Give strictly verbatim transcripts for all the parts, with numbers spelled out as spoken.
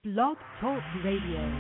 Blog Talk Radio.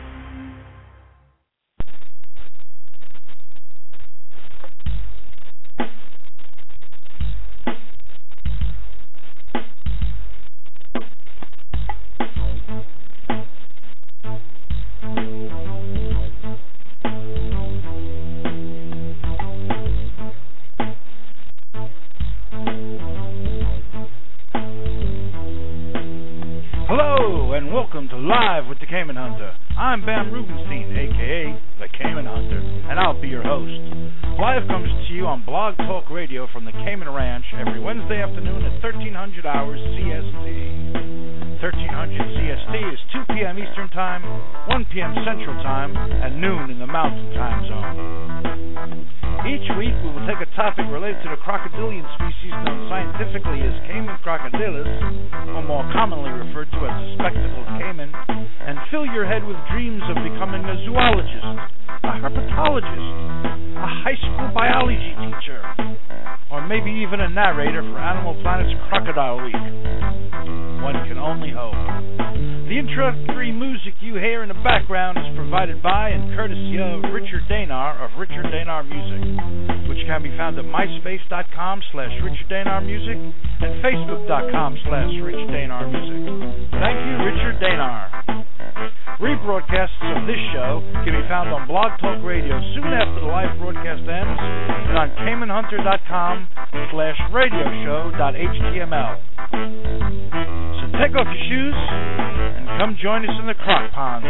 Welcome to Live with the Cayman Hunter. I'm Bam Rubenstein, a k a. The Cayman Hunter, and I'll be your host. Live comes to you on Blog Talk Radio from the Cayman Ranch every Wednesday afternoon at thirteen hundred hours C S T. thirteen hundred C S T is two p.m. Eastern Time, one p.m. Central Time, and noon in the Mountain Time Zone. Each week we will take a topic related to the crocodilian species known scientifically as Cayman crocodilus, or more commonly referred to as the spectacled cayman, and fill your head with dreams of becoming a zoologist, a herpetologist, a high school biology teacher, or maybe even a narrator for Animal Planet's Crocodile Week. One can only hope. The introductory music you hear in the background is provided by and courtesy of Richard Danar of Richard Danar Music, which can be found at myspace.com slash Richard Danar Music and facebook.com slash Rich Danar Music. Thank you, Richard Danar. Rebroadcasts of this show can be found on Blog Talk Radio soon after the live broadcast ends and on caymanhunter.com slash radio show dot html. So take off your shoes and come join us in the croc ponds.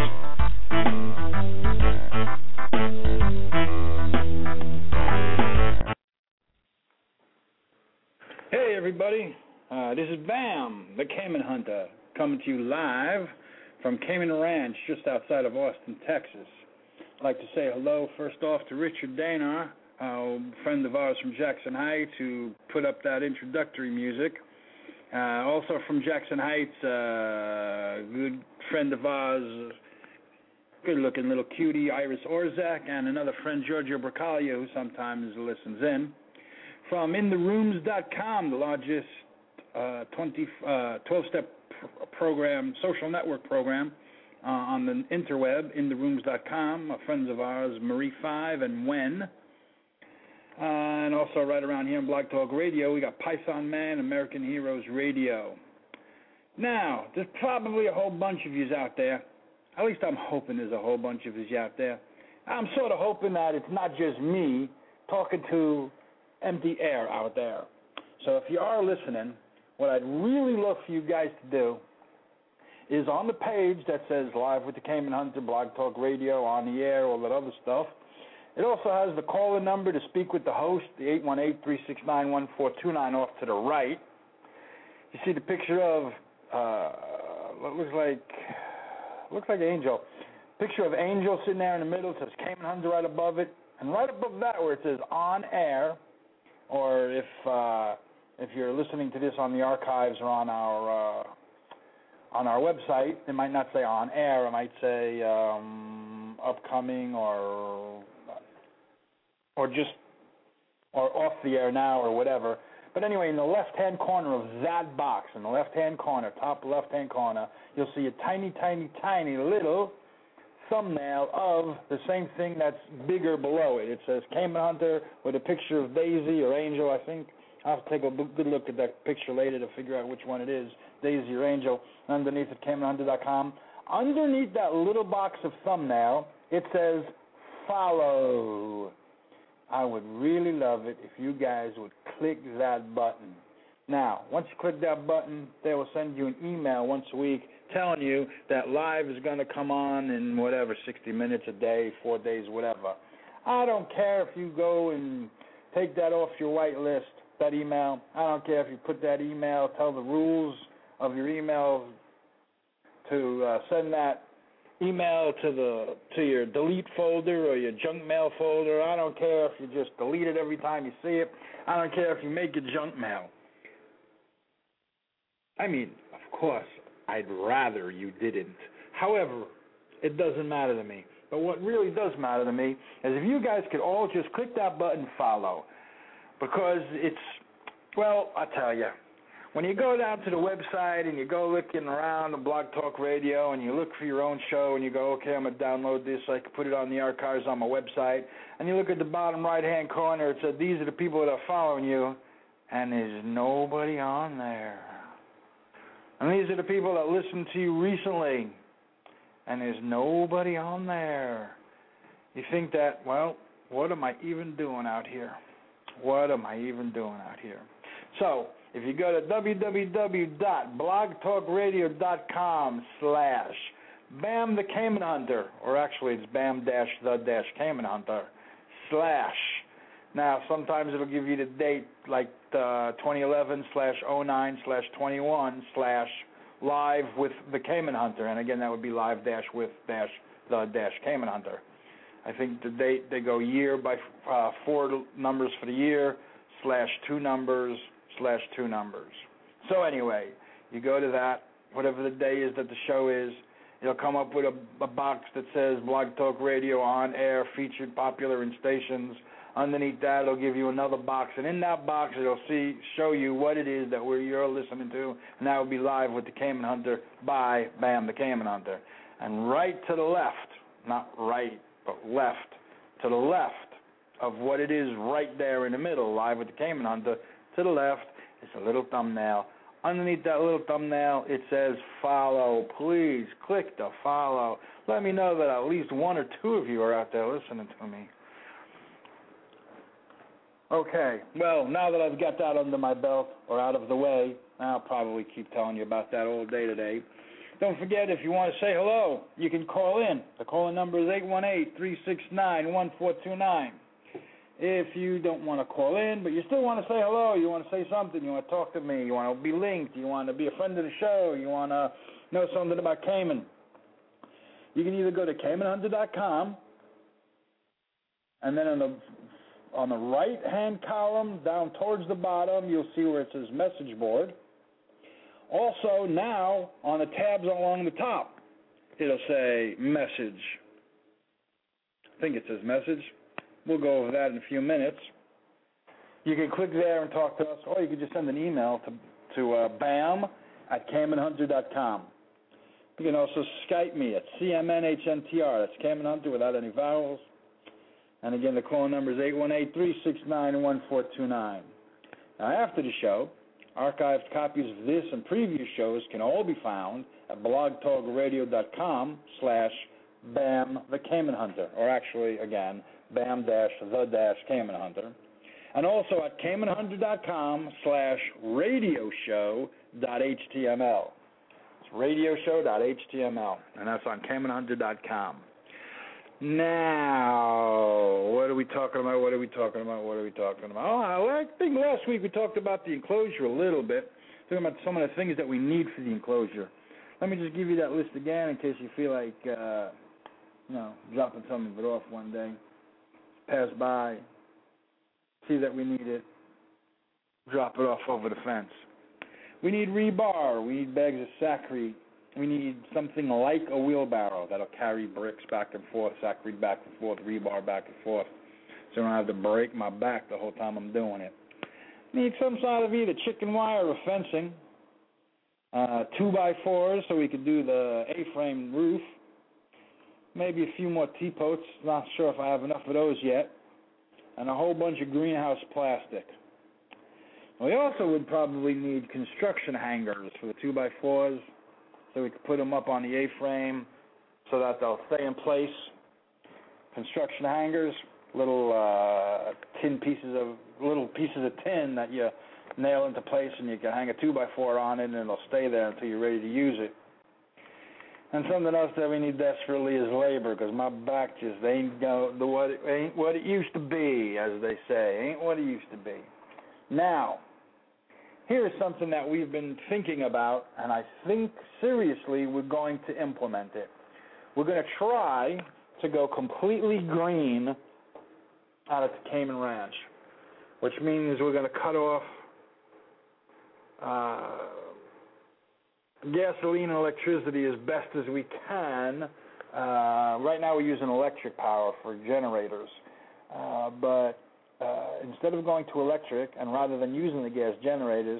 Hey everybody, uh, this is Bam, the Cayman Hunter, coming to you live from Cayman Ranch, just outside of Austin, Texas. I'd like to say hello first off to Richard Danar, a friend of ours from Jackson Heights who put up that introductory music. Uh, also from Jackson Heights, uh, good friend of ours, good-looking little cutie, Iris Orzak, and another friend, Giorgio Bracalia, who sometimes listens in. From in the rooms dot com, the largest uh, twenty, uh, twelve-step pr- program, social network program uh, on the interweb, in the rooms dot com, uh, friends of ours, Marie Five and Wen. Uh, and also right around here on Blog Talk Radio, we got Python Man, American Heroes Radio. Now, there's probably a whole bunch of yous out there. At least I'm hoping there's a whole bunch of yous out there. I'm sort of hoping that it's not just me talking to empty air out there. So if you are listening, what I'd really love for you guys to do is on the page that says Live with the Cayman Hunter, Blog Talk Radio, on the air, all that other stuff. It also has the call-in number to speak with the host, the eight one eight, three six nine, one four two nine off to the right. You see the picture of uh, what looks like looks like Angel. Picture of Angel sitting there in the middle. It says Cayman Hunter right above it, and right above that where it says on air, or if uh, if you're listening to this on the archives or on our uh, on our website, it might not say on air. It might say um, upcoming or or just or off the air now or whatever. But anyway, in the left-hand corner of that box, in the left-hand corner, top left-hand corner, you'll see a tiny, tiny, tiny little thumbnail of the same thing that's bigger below it. It says Cayman Hunter with a picture of Daisy or Angel, I think. I'll have to take a good look at that picture later to figure out which one it is, Daisy or Angel. Underneath at cayman hunter dot com. Underneath that little box of thumbnail, it says follow. I would really love it if you guys would click that button. Now, once you click that button, they will send you an email once a week telling you that live is going to come on in whatever, sixty minutes a day, four days, whatever. I don't care if you go and take that off your white list, that email. I don't care if you put that email, tell the rules of your email to uh, send that email to the to your delete folder or your junk mail folder. I don't care if you just delete it every time you see it. I don't care if you make it junk mail. I mean, of course, I'd rather you didn't. However, it doesn't matter to me. But what really does matter to me is if you guys could all just click that button, follow. Because it's, well, I tell you, when you go down to the website and you go looking around on Blog Talk Radio and you look for your own show and you go, okay, I'm going to download this so I can put it on the archives on my website, and you look at the bottom right-hand corner, it says these are the people that are following you, and there's nobody on there. And these are the people that listened to you recently, and there's nobody on there. You think that, well, what am I even doing out here? What am I even doing out here? So, if you go to www.blogtalkradio.com slash Bam the Cayman Hunter, or actually it's Bam dash the dash Cayman Hunter slash. Now, sometimes it'll give you the date, like uh, twenty eleven slash oh nine slash twenty-one slash live with the Cayman Hunter. And again, that would be live dash with dash the dash Cayman Hunter. I think the date, they go year by uh, four numbers for the year, slash two numbers, slash two numbers. So anyway, you go to that, whatever the day is that the show is, it'll come up with a, a box that says Blog Talk Radio on air, featured, popular in stations. Underneath that, it'll give you another box, and in that box, it'll see show you what it is that we're, you're listening to, and that will be live with the Cayman Hunter by Bam the Cayman Hunter. And right to the left, not right, but left, to the left of what it is right there in the middle, live with the Cayman Hunter, to the left, is a little thumbnail. Underneath that little thumbnail, it says follow. Please click the follow. Let me know that at least one or two of you are out there listening to me. Okay, well, now that I've got that under my belt or out of the way, I'll probably keep telling you about that all day today. Don't forget, if you want to say hello, you can call in. The call-in number is eight one eight, three six nine, one four two nine. If you don't want to call in, but you still want to say hello, you want to say something, you want to talk to me, you want to be linked, you want to be a friend of the show, you want to know something about Cayman, you can either go to Cayman Hunter dot com, and then on the on the right-hand column, down towards the bottom, you'll see where it says message board. Also, now, on the tabs along the top, it'll say message. I think it says message. We'll go over that in a few minutes. You can click there and talk to us, or you can just send an email to, to uh, bam at Cayman Hunter dot com. You can also Skype me at C M N H N T R. That's Cayman Hunter without any vowels. And again, the call number is eight one eight, three six nine, one four two nine. Now, after the show, archived copies of this and previous shows can all be found at blogtalkradio.com slash Bam the Cayman Hunter, or actually, again, Bam dash the dash Cayman Hunter, and also at Cayman Hunter dot com slash radio show dot H T M L. It's radio show dot H T M L, and that's on Cayman Hunter dot com. Now, what are we talking about? What are we talking about? What are we talking about? Oh, I think last week we talked about the enclosure a little bit, talking about some of the things that we need for the enclosure. Let me just give you that list again in case you feel like, uh, you know, dropping some of it off one day. Pass by, see that we need it, drop it off over the fence. We need rebar. We need bags of sacrete. We need something like a wheelbarrow that'll carry bricks back and forth, sacrete back and forth, rebar back and forth, so I don't have to break my back the whole time I'm doing it. Need some sort of either chicken wire or fencing, uh, two by fours so we could do the A-frame roof, maybe a few more T-posts, not sure if I have enough of those yet, and a whole bunch of greenhouse plastic. We also would probably need construction hangers for the two by fours, so we could put them up on the A-frame so that they'll stay in place. Construction hangers, little uh, tin pieces of little pieces of tin that you nail into place, and you can hang a two by four on it, and it'll stay there until you're ready to use it. And something else that we need desperately is labor, because my back just ain't go the what it ain't what it used to be, as they say, ain't what it used to be. Now, here's something that we've been thinking about, and I think seriously we're going to implement it. We're going to try to go completely green out at the Cayman Ranch, which means we're going to cut off uh, gasoline and electricity as best as we can. Uh, right now we're using electric power for generators, uh, but Uh, instead of going to electric, and rather than using the gas generators,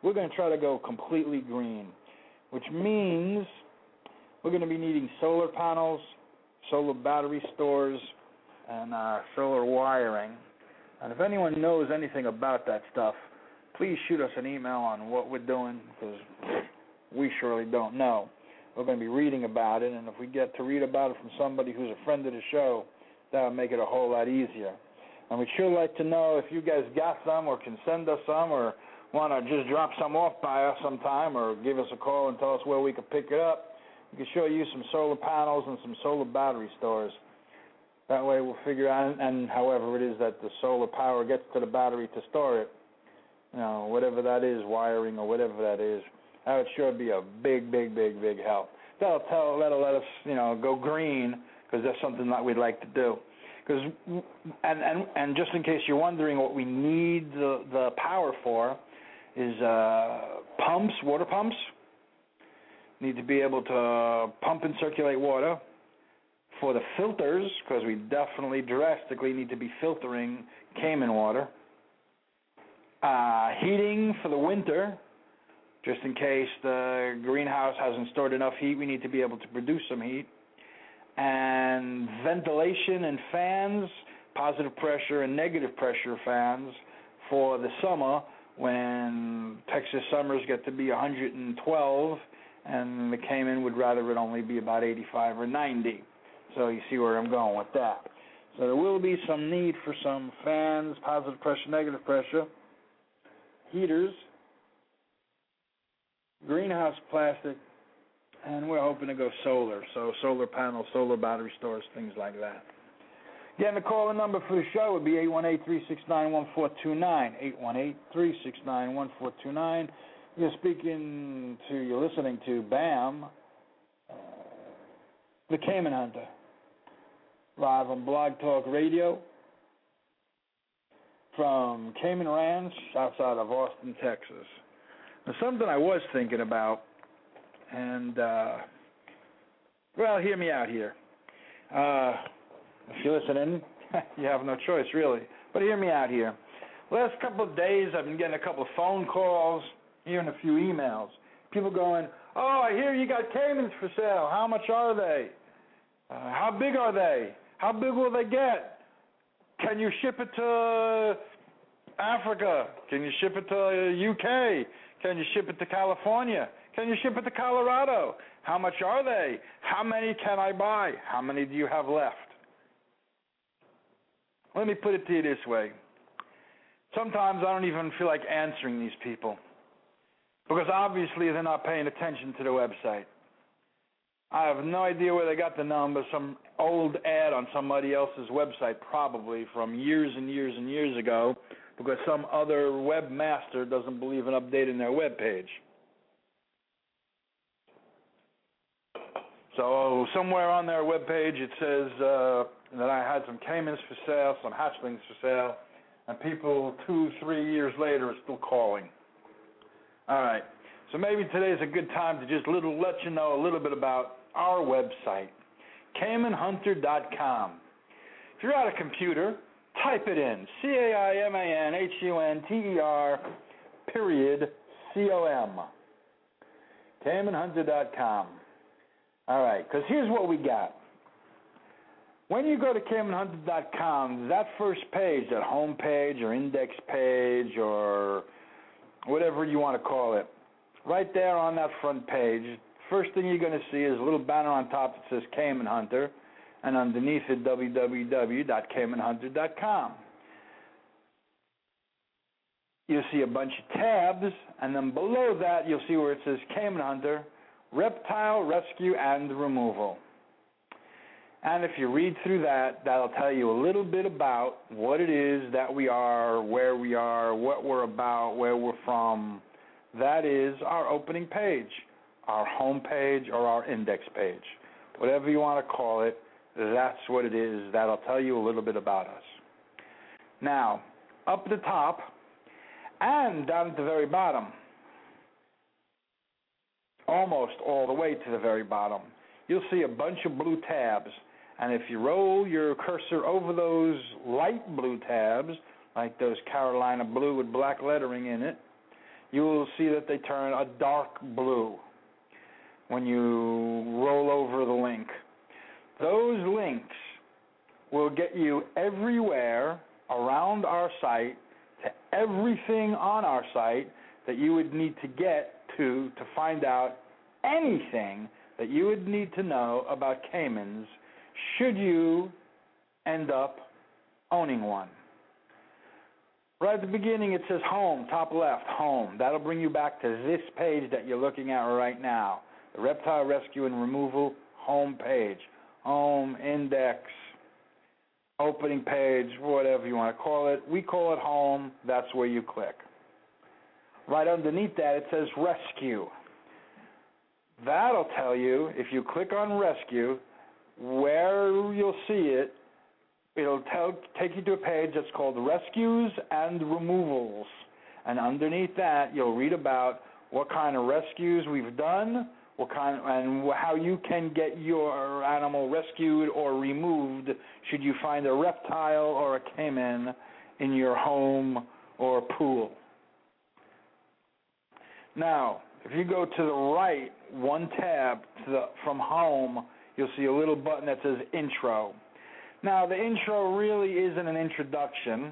we're going to try to go completely green, which means we're going to be needing solar panels, solar battery stores, and uh, solar wiring. And if anyone knows anything about that stuff, please shoot us an email on what we're doing, because we surely don't know. We're going to be reading about it, and if we get to read about it from somebody who's a friend of the show, that'll make it a whole lot easier. And we'd sure like to know if you guys got some or can send us some or want to just drop some off by us sometime or give us a call and tell us where we can pick it up. We can show you some solar panels and some solar battery stores. That way we'll figure out, and however it is that the solar power gets to the battery to store it, you know, whatever that is, wiring or whatever that is, that would sure be a big, big, big, big help. That'll, tell, that'll let us, you know, go green, because that's something that we'd like to do. Because, and, and and just in case you're wondering what we need the, the power for, is uh, pumps, water pumps. Need to be able to pump and circulate water. For the filters, because we definitely drastically need to be filtering Cayman water. Uh, heating for the winter, just in case the greenhouse hasn't stored enough heat, we need to be able to produce some heat. And ventilation and fans, positive pressure and negative pressure fans for the summer when Texas summers get to be one hundred twelve and the Cayman would rather it only be about eighty-five or ninety. So you see where I'm going with that. So there will be some need for some fans, positive pressure, negative pressure, heaters, greenhouse plastic, and we're hoping to go solar. So solar panels, solar battery stores, things like that. Again, the call-in number for the show would be eight one eight, three six nine, one four two nine, eight one eight, three six nine, one four two nine. You're speaking to, you're listening to BAM, uh, the Cayman Hunter, live on Blog Talk Radio from Cayman Ranch outside of Austin, Texas. Now, something I was thinking about, and, uh, well, hear me out here. Uh, if you're listening, you have no choice, really. But hear me out here. Last couple of days, I've been getting a couple of phone calls, hearing a few emails. People going, oh, I hear you got Caymans for sale. How much are they? Uh, how big are they? How big will they get? Can you ship it to Africa? Can you ship it to U K? Can you ship it to California? Can you ship it to Colorado? How much are they? How many can I buy? How many do you have left? Let me put it to you this way. Sometimes I don't even feel like answering these people because obviously they're not paying attention to the website. I have no idea where they got the number, some old ad on somebody else's website probably from years and years and years ago because some other webmaster doesn't believe in updating their web page. So somewhere on their web page it says uh, that I had some caimans for sale, some hatchlings for sale, and people two, three years later are still calling. All right, so maybe today's a good time to just little let you know a little bit about our website, cayman hunter dot com. If you're at a computer, type it in, C A I M A N H U N T E R period C O M, cayman hunter dot com. All right, because here's what we got. When you go to cayman hunter dot com, that first page, that home page or index page or whatever you want to call it, right there on that front page, first thing you're going to see is a little banner on top that says Cayman Hunter, and underneath it, w w w dot cayman hunter dot com. You'll see a bunch of tabs, and then below that, you'll see where it says Cayman Hunter, Reptile Rescue and Removal. And if you read through that, that'll tell you a little bit about what it is that we are, where we are, what we're about, where we're from. That is our opening page, our home page, or our index page. Whatever you want to call it, that's what it is. That'll tell you a little bit about us. Now, up at the top and down at the very bottom, almost all the way to the very bottom, you'll see a bunch of blue tabs. And if you roll your cursor over those light blue tabs, like those Carolina blue with black lettering in it, you will see that they turn a dark blue when you roll over the link. Those links will get you everywhere around our site, to everything on our site that you would need to get to to find out anything that you would need to know about Caymans should you end up owning one. Right at the beginning it says home, top left, home. That'll bring you back to this page that you're looking at right now, the Reptile Rescue and Removal home page. Home, index, opening page, whatever you want to call it. We call it home. That's where you click. Right underneath that it says rescue. That'll tell you, if you click on rescue, where you'll see it. It'll tell, take you to a page that's called Rescues and Removals. And underneath that, you'll read about what kind of rescues we've done, what kind, and how you can get your animal rescued or removed should you find a reptile or a caiman in your home or pool. Now, if you go to the right, one tab to the, from home, you'll see a little button that says intro. Now, the intro really isn't an introduction,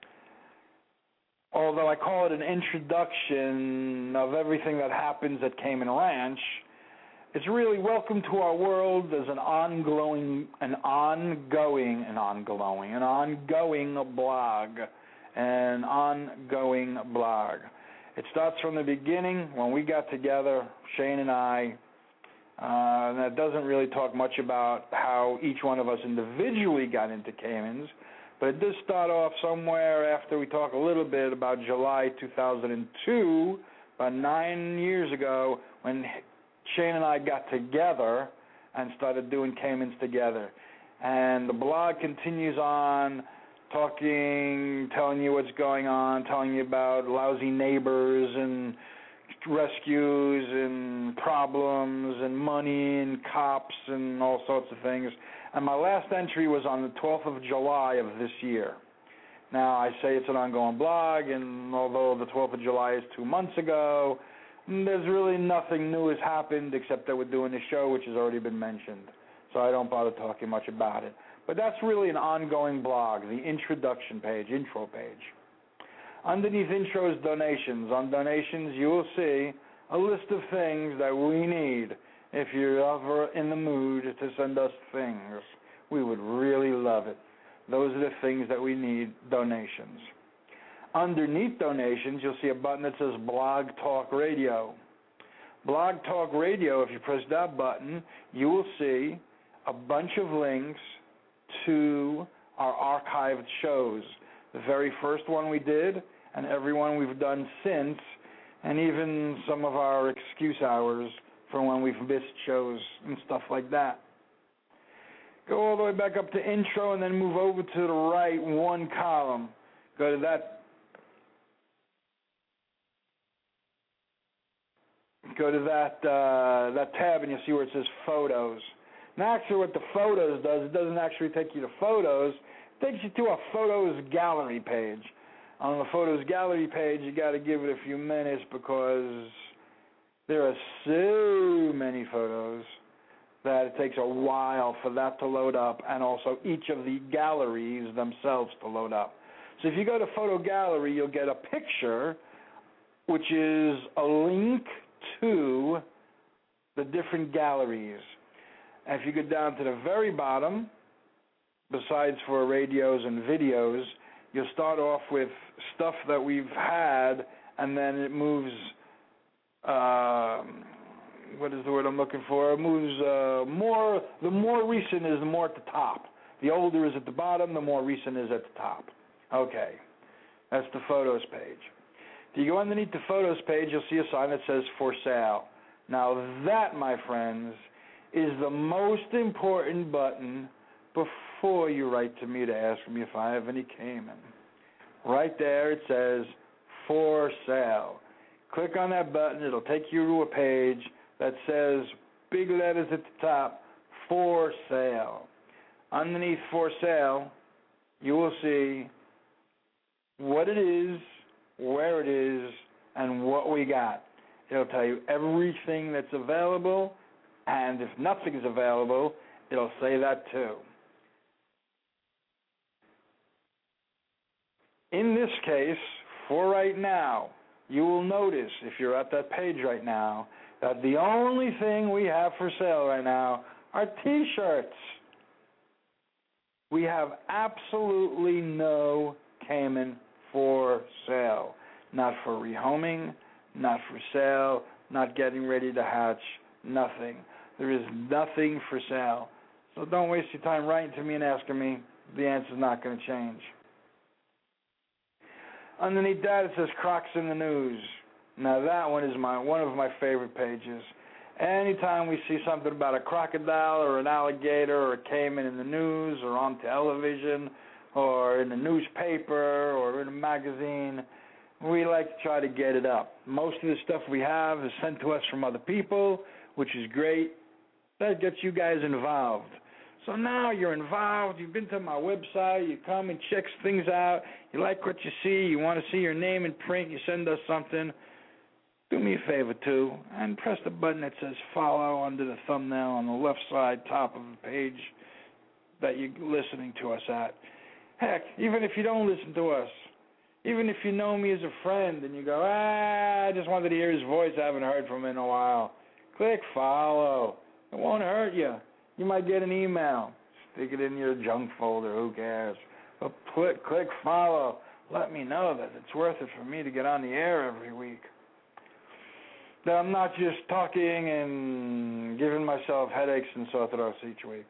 although I call it an introduction of everything that happens at Cayman Ranch. It's really welcome to our world as an ongoing, an ongoing, an ongoing, an ongoing blog, an ongoing blog. It starts from the beginning when we got together, Shane and I. Uh, and that doesn't really talk much about how each one of us individually got into caimans, but it does start off somewhere after we talk a little bit about July two thousand two, about nine years ago, when Shane and I got together and started doing caimans together. And the blog continues on, talking, telling you what's going on, telling you about lousy neighbors and rescues and problems and money and cops and all sorts of things. And my last entry was on the twelfth of July of this year. Now, I say it's an ongoing blog, and although the twelfth of July is two months ago, there's really nothing new has happened except that we're doing a show which has already been mentioned. So I don't bother talking much about it. But that's really an ongoing blog, the introduction page, intro page. Underneath intro is donations. On donations, you will see a list of things that we need if you're ever in the mood to send us things. We would really love it. Those are the things that we need, donations. Underneath donations, you'll see a button that says Blog Talk Radio. Blog Talk Radio, if you press that button, you will see a bunch of links to our archived shows. The very first one we did, and every one we've done since, and even some of our excuse hours for when we've missed shows and stuff like that. Go all the way back up to intro and then move over to the right one column. Go to that. Go to that uh, that tab and you'll see where it says photos. Now, actually, what the photos does, it doesn't actually take you to photos. It takes you to a photos gallery page. On the photos gallery page, you got to give it a few minutes because there are so many photos that it takes a while for that to load up, and also each of the galleries themselves to load up. So if you go to photo gallery, you'll get a picture, which is a link to the different galleries. And if you go down to the very bottom, besides for radios and videos, you'll start off with stuff that we've had, and then it moves, uh, what is the word I'm looking for? It moves uh, more, the more recent is the more at the top. The older is at the bottom, the more recent is at the top. Okay, that's the photos page. If you go underneath the photos page, you'll see a sign that says for sale. Now that, my friends, is the most important button before you write to me to ask me if I have any caiman. Right there it says for sale. Click on that button, it'll take you to a page that says, big letters at the top, for sale. Underneath for sale, you will see what it is, where it is, and what we got. It'll tell you everything that's available, and if nothing's available, it'll say that too. In this case, for right now, you will notice, if you're at that page right now, that the only thing we have for sale right now are T-shirts. We have absolutely no Cayman for sale. Not for rehoming, not for sale, not getting ready to hatch, nothing. There is nothing for sale. So don't waste your time writing to me and asking me. The answer's not going to change. Underneath that it says Crocs in the News. Now that one is my one of my favorite pages. Anytime we see something about a crocodile or an alligator or a caiman in the news or on television or in the newspaper or in a magazine, we like to try to get it up. Most of the stuff we have is sent to us from other people, which is great. That gets you guys involved. So now you're involved, you've been to my website, you come and check things out, you like what you see, you want to see your name in print, you send us something. Do me a favor, too, and press the button that says follow under the thumbnail on the left side top of the page that you're listening to us at. Heck, even if you don't listen to us, even if you know me as a friend and you go, ah, I just wanted to hear his voice, I haven't heard from him in a while, click follow. It won't hurt you. You might get an email. Stick it in your junk folder, who cares? But click, click follow. Let me know that it's worth it for me to get on the air every week. That I'm not just talking and giving myself headaches and sore throats each week.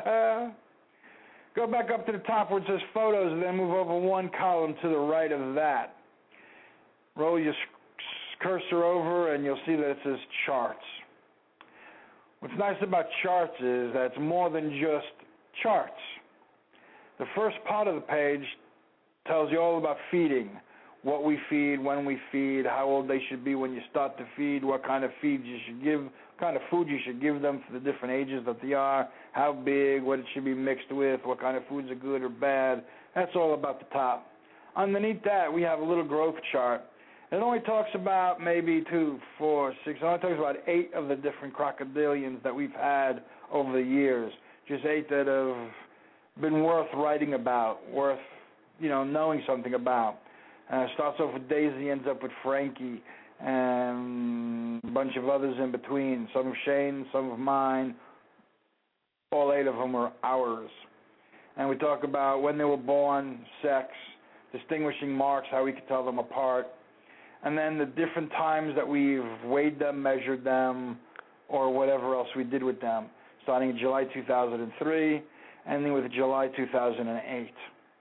Go back up to the top where it says photos and then move over one column to the right of that. Roll your cursor over and you'll see that it says charts. What's nice about charts is that it's more than just charts. The first part of the page tells you all about feeding. What we feed, when we feed, how old they should be when you start to feed, what kind of feed you should give, what kind of food you should give them for the different ages that they are, how big, what it should be mixed with, what kind of foods are good or bad. That's all about the top. Underneath that, we have a little growth chart. It only talks about maybe two, four, six, it only talks about eight of the different crocodilians that we've had over the years. Just eight that have been worth writing about, worth, you know, knowing something about. Uh, starts off with Daisy, ends up with Frankie, and a bunch of others in between. Some of Shane, some of mine. All eight of them are ours. And we talk about when they were born, sex, distinguishing marks, how we could tell them apart, and then the different times that we've weighed them, measured them, or whatever else we did with them, starting in July two thousand three, ending with July two thousand eight.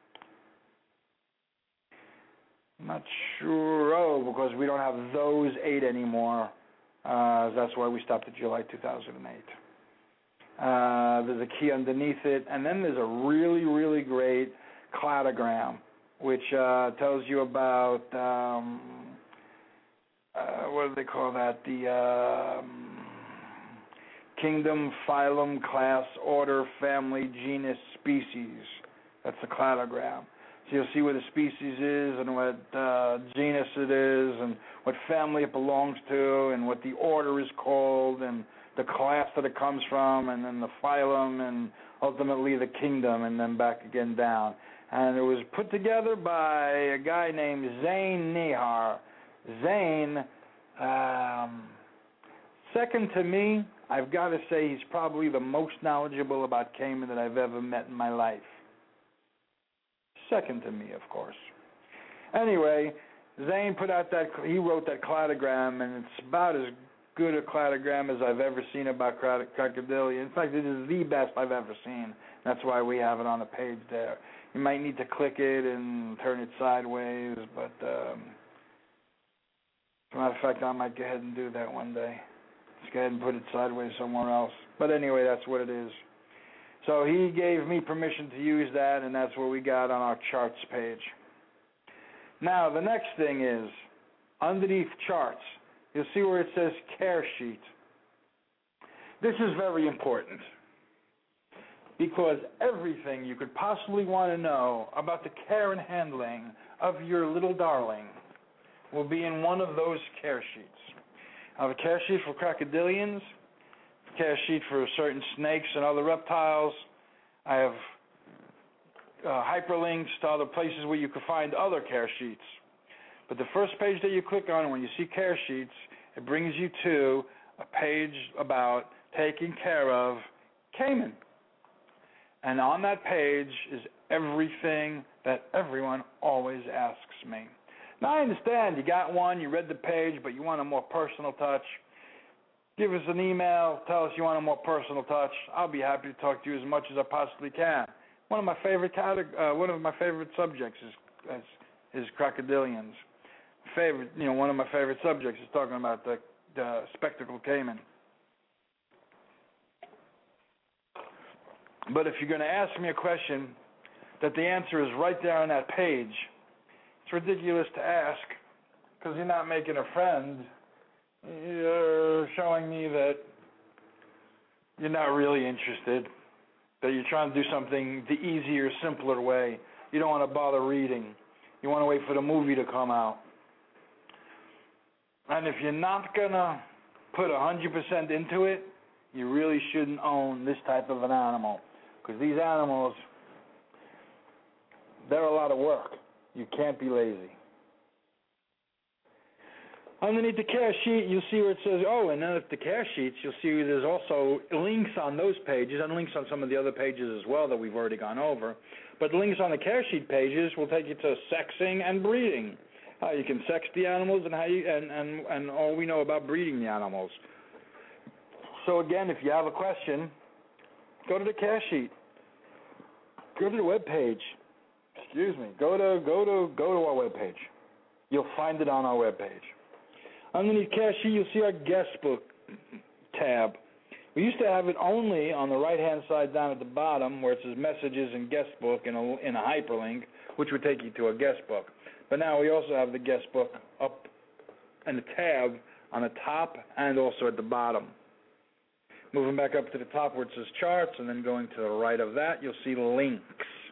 I'm not sure, oh, because we don't have those eight anymore. Uh, that's why we stopped at July two thousand eight. Uh, there's a key underneath it, and then there's a really, really great cladogram, which uh, tells you about, um, uh, what do they call that, the um, kingdom, phylum, class, order, family, genus, species. That's the cladogram. So you'll see where the species is and what uh, genus it is and what family it belongs to and what the order is called and the class that it comes from and then the phylum and ultimately the kingdom and then back again down. And it was put together by a guy named Zane Nihar. Zane, um, second to me, I've got to say he's probably the most knowledgeable about Cayman that I've ever met in my life. Second to me, of course. Anyway, Zane put out that, he wrote that cladogram, and it's about as good a cladogram as I've ever seen about crocodilia. In fact, it is the best I've ever seen. That's why we have it on the page there. You might need to click it and turn it sideways, but um, as a matter of fact, I might go ahead and do that one day. Let's go ahead and put it sideways somewhere else. But anyway, that's what it is. So he gave me permission to use that, and that's what we got on our charts page. Now, the next thing is, underneath charts, you'll see where it says care sheet. This is very important because everything you could possibly want to know about the care and handling of your little darling will be in one of those care sheets. I have a care sheet for crocodilians, a care sheet for certain snakes and other reptiles. I have uh, hyperlinks to other places where you can find other care sheets. But the first page that you click on when you see care sheets, it brings you to a page about taking care of Cayman. And on that page is everything that everyone always asks me. Now, I understand you got one, you read the page, but you want a more personal touch. Give us an email, tell us you want a more personal touch. I'll be happy to talk to you as much as I possibly can. One of my favorite uh, one of my favorite subjects is, is is crocodilians. Favorite, you know, one of my favorite subjects is talking about the, the spectacled caiman. But if you're going to ask me a question that the answer is right there on that page, it's ridiculous to ask because you're not making a friend. You're showing me that you're not really interested, that you're trying to do something the easier, simpler way. You don't want to bother reading. You want to wait for the movie to come out. And if you're not going to put one hundred percent into it, you really shouldn't own this type of an animal. Because these animals, they're a lot of work. You can't be lazy. Underneath the care sheet, you'll see where it says, oh, and then at the care sheets, you'll see there's also links on those pages and links on some of the other pages as well that we've already gone over. But links on the care sheet pages will take you to sexing and breeding, how you can sex the animals and how you and, and, and all we know about breeding the animals. So again, if you have a question, go to the care sheet. Go to the web page. Excuse me. Go to go to go to our web page. You'll find it on our web page. Underneath care sheet, you'll see our guest book tab. We used to have it only on the right-hand side down at the bottom where it says messages and guest book in a, in a hyperlink, which would take you to a guest book. But now we also have the guest book up in the tab on the top and also at the bottom. Moving back up to the top where it says charts and then going to the right of that, you'll see links.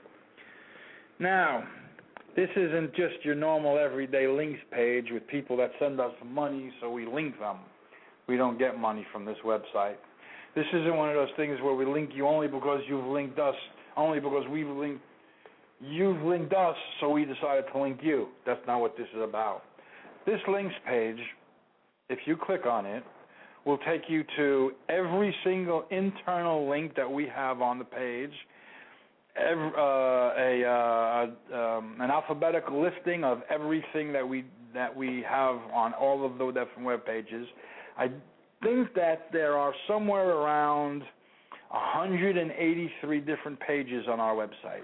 Now, this isn't just your normal everyday links page with people that send us money so we link them. We don't get money from this website. This isn't one of those things where we link you only because you've linked us, only because we've linked, you've linked us so we decided to link you. That's not what this is about. This links page, if you click on it, will take you to every single internal link that we have on the page, every, uh, a uh, um, an alphabetical listing of everything that we that we have on all of the different web pages. I think that there are somewhere around one hundred eighty-three different pages on our website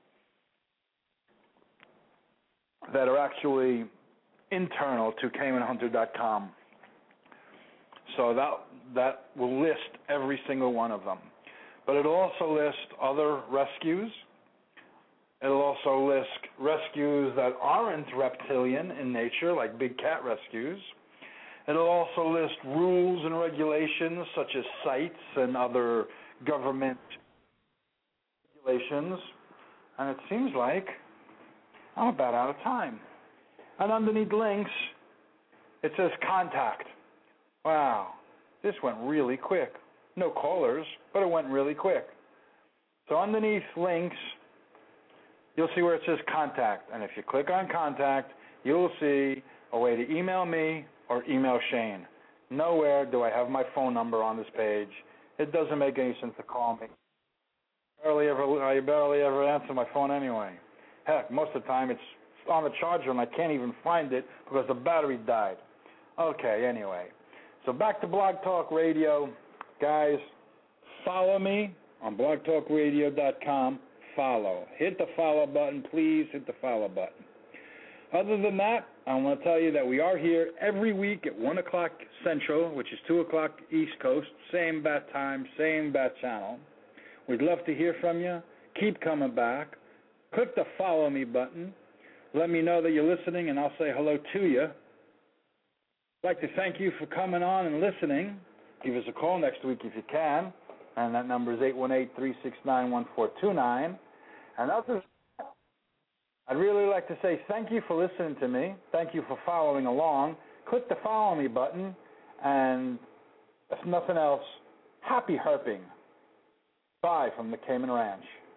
that are actually internal to cayman hunter dot com. So that that will list every single one of them. But it'll also list other rescues. It'll also list rescues that aren't reptilian in nature, like big cat rescues. It'll also list rules and regulations, such as sites and other government regulations. And it seems like I'm about out of time. And underneath links, it says contact. Wow, this went really quick. No callers, but it went really quick. So underneath links, you'll see where it says contact. And if you click on contact, you'll see a way to email me or email Shane. Nowhere do I have my phone number on this page. It doesn't make any sense to call me. Barely ever, I barely ever answer my phone anyway. Heck, most of the time it's on the charger and I can't even find it because the battery died. Okay, anyway. So back to Blog Talk Radio. Guys, follow me on blog talk radio dot com. Follow. Hit the follow button. Please hit the follow button. Other than that, I want to tell you that we are here every week at one o'clock Central, which is two o'clock East Coast. Same bat time, same bat channel. We'd love to hear from you. Keep coming back. Click the follow me button. Let me know that you're listening, and I'll say hello to you. I'd like to thank you for coming on and listening. Give us a call next week if you can, and that number is eight one eight, three six nine, one four two nine. And other, I'd really like to say thank you for listening to me. Thank you for following along. Click the follow me button, and if nothing else, happy herping. Bye from the Cayman Ranch.